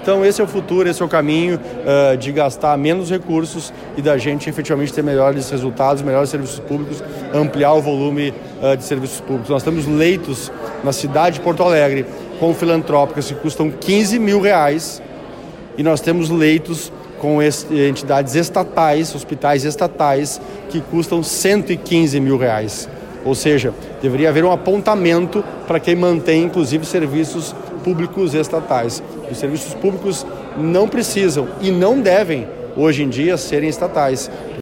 Então esse é o futuro, esse é o caminho de gastar menos recursos e da gente efetivamente ter melhores resultados, melhores serviços públicos, ampliar o volume de serviços públicos. Nós temos leitos na cidade de Porto Alegre com filantrópicas que custam R$15 mil e nós temos leitos com entidades estatais, hospitais estatais, que custam R$115 mil. Ou seja, deveria haver um apontamento para quem mantém, inclusive, serviços públicos estatais. Os serviços públicos não precisam e não devem, hoje em dia, serem estatais.